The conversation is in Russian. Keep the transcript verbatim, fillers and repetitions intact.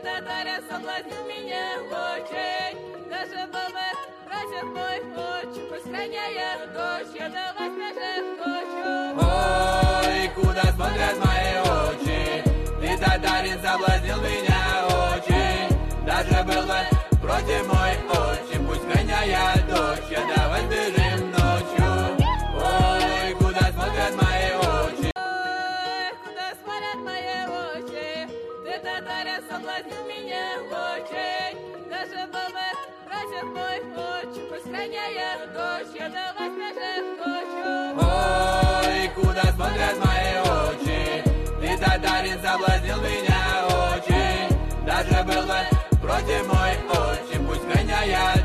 татарин соблазнил меня очень. Даже был бы братец мой очень. Пусть гоняет дождь, я давай скажем ночью. Ой, куда смотрят мои очи? Ты, татарин, соблазнил меня очень. Даже был бы против мой очень. Пусть гоняет дождь, я давай бежим ночью. Ой, куда смотрят мои очи? Ой, куда смотрят мои очи? Ты, татарин, соблазнил меня очень. Даже был бы братец мой очень. Пусть гоняет дождь, я давай скажем ночью. Ой, куда смотрят мои очи? Ты, татарин, соблазнил меня очень. Даже был бы против мой очень. Пусть гоняет